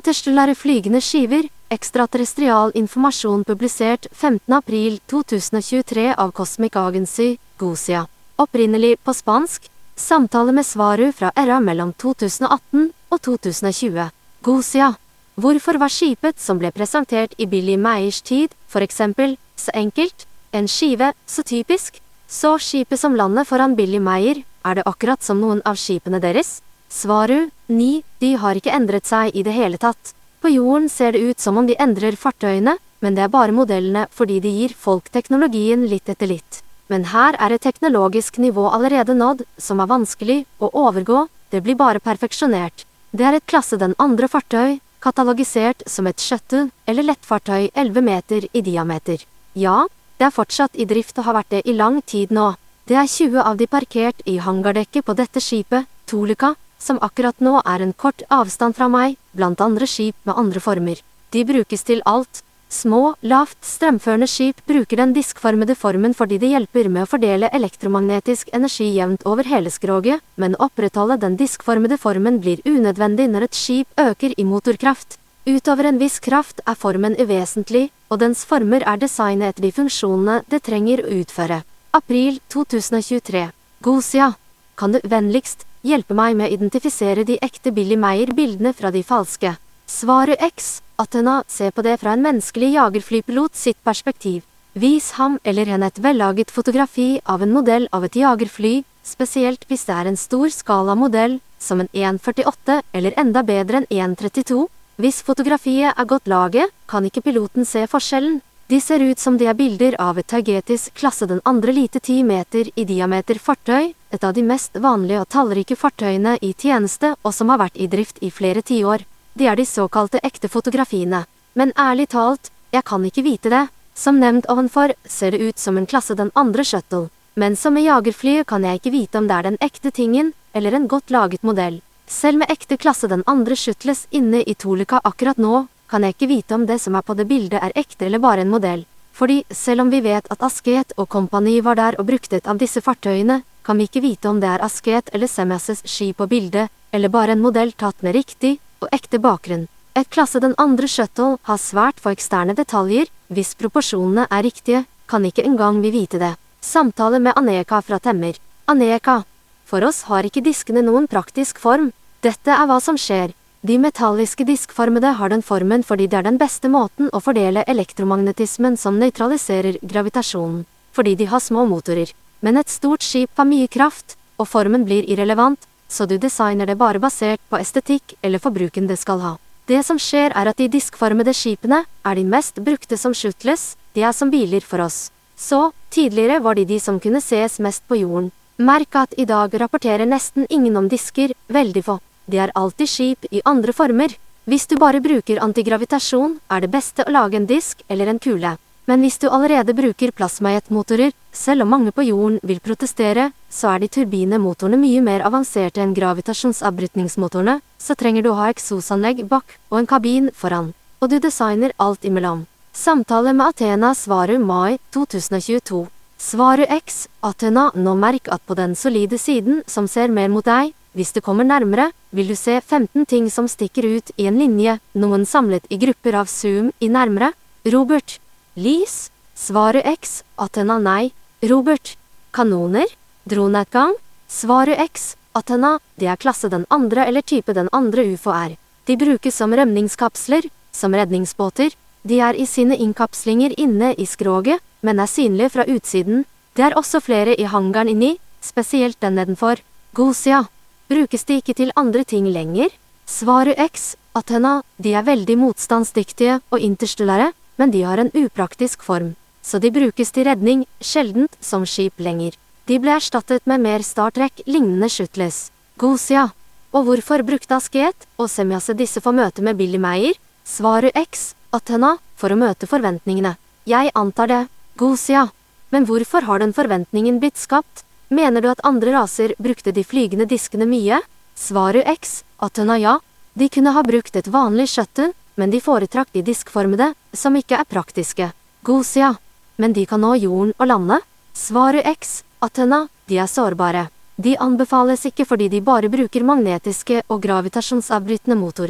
Interstellare flygende skiver, ekstraterrestrial informasjon publisert 15. april 2023 av Cosmic Agency, Gosia. Opprinnelig på spansk, samtale med Svaru fra ERA mellom 2018 og 2020. Gosia. Hvorfor var skipet som ble presentert i Billy Meyers tid, for eksempel, så enkelt? En skive, så typisk? Så skipet som landet foran Billy Meyer, er det akkurat som noen av skipene deres? Svaru, de har ikke endret seg i det hele tatt. På jorden ser det ut som om de endrer fartøyene, men det er bare modellene fordi de gir folk teknologien litt etter litt. Men her er et teknologisk nivå allerede nådd, som er vanskelig å overgå, det blir bare perfeksjonert. Det er et klasse den andre fartøy, katalogisert som et shuttle eller lettfartøy 11 meter i diameter. Ja, det er fortsatt i drift og har vært det i lang tid nå. Det er 20 av de parkert i hangardekket på dette skipet, Toluca, som akkurat nå er en kort avstand fra meg, blant andre skip med andre former. De brukes til alt. Små, lavt strømførende skip bruker den diskformede formen fordi det hjelper med å fordele elektromagnetisk energi jevnt over hele skroget, men å opprettholde den diskformede formen blir unødvendig når et skip øker i motorkraft. Utover en viss kraft er formen uvesentlig, og dens former er designet etter de funksjonene det trenger å utføre. April 2023. Gosia. Kan du vennligst hjelpe meg med å identifisere de ekte Billy Meyer-bildene fra de falske? Svaru X. Athena, se på det fra en menneskelig jagerflypilot sitt perspektiv. Vis ham eller henne et vellaget fotografi av en modell av et jagerfly, spesielt hvis det er en stor skala modell, som en 1.48 eller enda bedre enn 1.32. Hvis fotografiet er godt laget, kan ikke piloten se forskjellen. De ser ut som de er bilder av et Tagetis klasse den andre lite 10 meter i diameter fartøy, et av de mest vanlige og tallrike fartøyene i tjeneste og som har vært i drift i flere tiår. De er de såkalte ekte fotografiene. Men ærlig talt, jeg kan ikke vite det. Som nevnt ovenfor, ser det ut som en klasse den andre shuttle. Men som med jagerflyet kan jeg ikke vite om det er den ekte tingen, eller en godt laget modell. Selv med ekte klasse den andre shuttles inne i Toluca akkurat nå, kan jeg ikke vite om det som er på det bildet er ekte eller bare en modell. Fordi, selv om vi vet at Asket og kompani var der og brukte et av disse fartøyene, kan vi ikke vite om det er Asket eller Semyases skip på bildet, eller bare en modell tatt med riktig og ekte bakgrunn. Et klasse den andre shuttle har svært få eksterne detaljer, hvis proporsjonene er riktige, kan ikke engang vi vite det. Samtale med Aneka fra Temmer. Aneka. For oss har ikke diskene noen praktisk form. Dette er hva som skjer. De metalliske diskformede har den formen fordi det er den beste måten å fordele elektromagnetismen som nøytraliserer gravitasjonen, fordi de har små motorer. Men et stort skip har mye kraft, og formen blir irrelevant, så du designer det bare basert på estetikk eller forbruken det skal ha. Det som skjer er at de diskformede skipene er de mest brukte som shuttles, de er som biler for oss. Så, tidligere var de som kunne ses mest på jorden. Merk at i dag rapporterer nesten ingen om disker, veldig få. Det er alltid skip i andre former. Hvis du bare bruker antigravitasjon, er det beste å lage en disk eller en kule. Men hvis du allerede bruker plasmajetmotorer, selv om mange på jorden vil protestere, så er de turbinemotorene mye mer avanserte enn gravitasjonsavbrytningsmotorene, så trenger du å ha eksosanlegg bak og en kabin foran. Og du designer alt imellom. Samtale med Athena Svaru mai 2022. Svaru X. Athena, nå merk at på den solide siden som ser mer mot deg, hvis du kommer nærmere, vil du se 15 ting som stikker ut i en linje, noen samlet i grupper av zoom i nærmere. Robert. Lys? Svaru X. Athena nei. Robert. Kanoner? Droneutgang? Svaru X. Athena, det er klasse den andre eller type den andre UFO er. De brukes som rømningskapsler, som redningsbåter. De er i sine innkapslinger inne i skroget, men er synlige fra utsiden. Det er også flere i hangaren inni, spesielt den nedenfor. Gosia. Brukes de ikke til andre ting lenger? Svaru X. Athena, de er veldig motstandsdyktige og interstellare, men de har en upraktisk form, så de brukes til redning, sjeldent som skip lenger. De ble erstattet med mer Star Trek-lignende shuttles. Gosia. Og hvorfor brukte Asket og Semyase disse for møte med Billy Meyer? Svaru X. Athena, for å møte forventningene. Jeg antar det. Gosia. Men hvorfor har den forventningen blitt skapt? Mener du at andre raser brukte de flygende diskene mye? Svaru X. Athena ja. De kunne ha brukt et vanlig shuttle, men de foretrakk de diskformede, som ikke er praktiske. Gosia. Men de kan nå jorden og lande? Svaru X. Athena, de er sårbare. De anbefales ikke fordi de bare bruker magnetiske og gravitasjonsavbrytende motorer.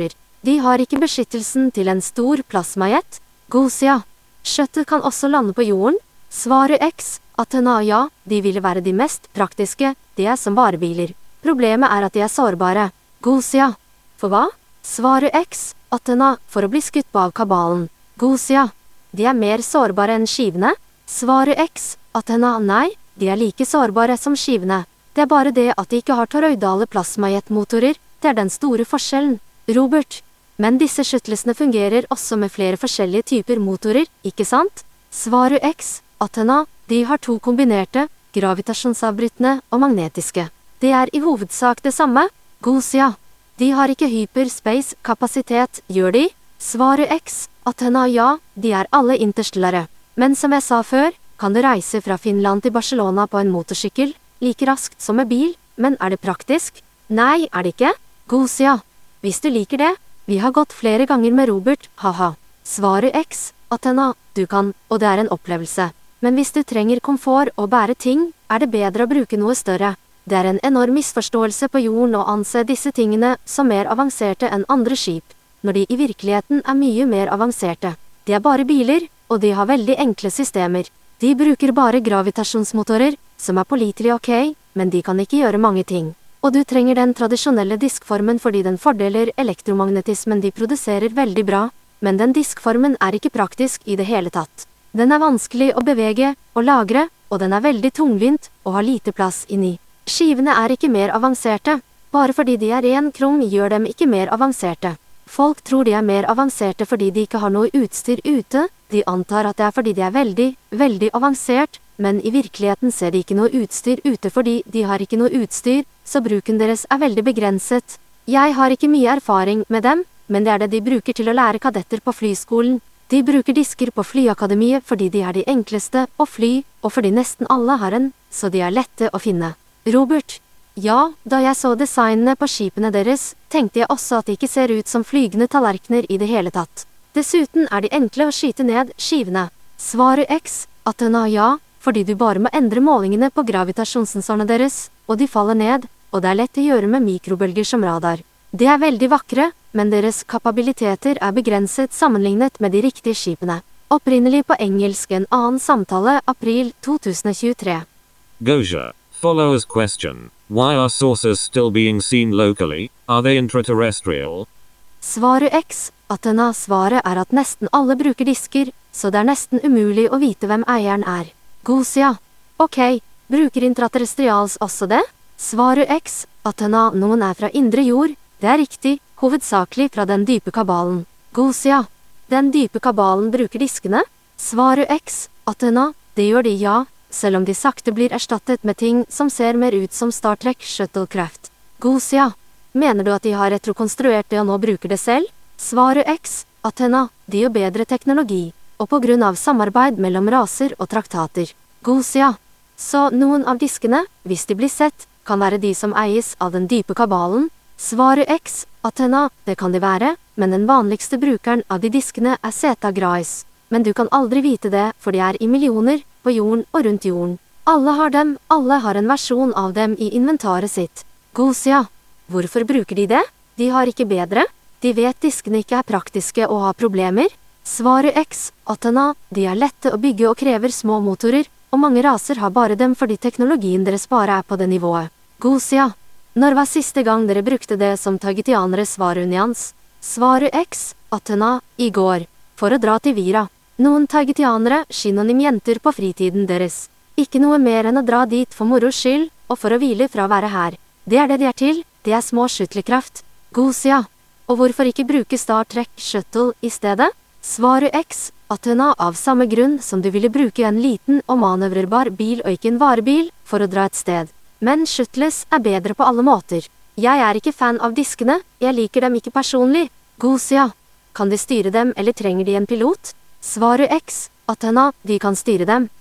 De har ikke beskyttelsen til en stor plasmajet. Gosia. Shuttle kan også lande på jorden. Svaret X. Athena ja, de ville være de mest praktiske, de er som varebiler. Problemet er at de er sårbare. Gosia. For hva? Svaret X. Athena, for å bli skutt på av kabalen. Gosia. De er mer sårbare enn skivene? Svaret X. Athena nei, de er like sårbare som skivene. Det er bare det at de ikke har toroidale plasmajetmotorer, det er den store forskjellen. Robert. Men disse skjuttlesene fungerer også med flere forskjellige typer motorer, ikke sant? Svaret X. Athena, de har to kombinerte, gravitasjonsavbrytende og magnetiske. Det er i hovedsak det samme. Gosia. De har ikke hyperspace-kapasitet, gjør de? Svaret X. Athena ja, de er alle interstellare. Men som jeg sa før, kan du reise fra Finland til Barcelona på en motorsykkel, like raskt som med bil, men er det praktisk? Nei, er det ikke? Gosia. Hvis du liker det, vi har gått flere ganger med Robert, haha. Svaret X. Athena, du kan, og det er en opplevelse. Men hvis du trenger komfort og bære ting, er det bedre å bruke noe større. Det er en enorm misforståelse på jorden å anse disse tingene som mer avanserte enn andre skip, når de i virkeligheten er mye mer avanserte. De er bare biler, og de har veldig enkle systemer. De bruker bare gravitasjonsmotorer, som er pålitelige ok, men de kan ikke gjøre mange ting. Og du trenger den tradisjonelle diskformen fordi den fordeler elektromagnetismen de produserer veldig bra, men den diskformen er ikke praktisk i det hele tatt. Den er vanskelig å bevege og lagre, og den er veldig tungvint og har lite plass inni. Skivene er ikke mer avanserte, bare fordi de er ren krom gjør dem ikke mer avanserte. Folk tror de er mer avanserte fordi de ikke har noe utstyr ute, de antar at det er fordi de er veldig, veldig avansert, men i virkeligheten ser de ikke noe utstyr ute fordi de har ikke noe utstyr, så bruken deres er veldig begrenset. Jeg har ikke mye erfaring med dem, men det er det de bruker til å lære kadetter på flyskolen. De bruker disker på flyakademiet fordi de er de enkleste å fly, og fordi nesten alle har en, så de er lette å finne. Robert. Ja, da jeg så designene på skipene deres, tenkte jeg også at de ikke ser ut som flygende tallerkener i det hele tatt. Dessuten er de enkle å skyte ned skivene. Svaret X. Athena ja, fordi du bare må endre målingene på gravitasjonssensorene deres, og de faller ned, og det er lett å gjøre med mikrobølger som radar. De er veldig vakre, men deres kapabiliteter er begrenset sammenlignet med de riktige skipene. Opprinnelig på engelsk en annen samtale, april 2023. Gosia. Follower's question. Why are saucers still being seen locally? Are they intraterrestrial? Svaret X. Athena svaret er at nesten alle bruker disker, så det er nesten umulig å vite hvem eieren er. Gosia. Ok, bruker intraterrestrials også det? Svaret X. Athena, noen er fra indre jord, det er riktig, hovedsakelig fra den dype kabalen. Gosia. Den dype kabalen bruker diskene? Svaret X. Athena, det gjør de ja, selv om de sakte blir erstattet med ting som ser mer ut som Star Trek Shuttlecraft. Gosia. Mener du at de har retrokonstruert det og nå bruker det selv? Svaret X. Athena, de gjør bedre teknologi, og på grunn av samarbeid mellom raser og traktater. Gosia. Så noen av diskene, hvis de blir sett, kan være de som eies av den dype kabalen? Svaret X. Athena, det kan de være, men den vanligste brukeren av de diskene er Zeta Grais. Men du kan aldri vite det, for de er i millioner, på jorden og rundt jorden. Alle har dem, alle har en versjon av dem i inventaret sitt. Gosia. Hvorfor bruker de det? De har ikke bedre? De vet diskene ikke er praktiske og har problemer? Svaret X. Athena, de er lette å bygge og krever små motorer, og mange raser har bare dem fordi teknologien deres bare er på det nivået. Gosia. Når var siste gang dere brukte det som targetianere, svarer Unians? Svaret X. Athena, i går. For å dra til Vira. Noen targetianere, synonym-jenter på fritiden deres. Ikke noe mer enn å dra dit for moro skyld, og for å hvile fra å være her. Det er det de er til, det er små skyttelkraft. Gosia. Og hvorfor ikke bruke Star Trek Shuttle i stedet? Svaret X. Athena, av samme grunn som du ville bruke en liten og manøvrerbar bil og ikke en varebil, for å dra et sted. Men Shuttles er bedre på alle måter. Jeg er ikke fan av diskene, jeg liker dem ikke personlig. Gosia. Kan de styre dem eller trenger de en pilot? Svaret X. Athena, de kan styre dem.